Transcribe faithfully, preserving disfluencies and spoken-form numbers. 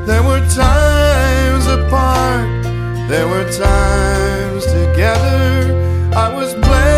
There were times apart, there were times together. I was blessed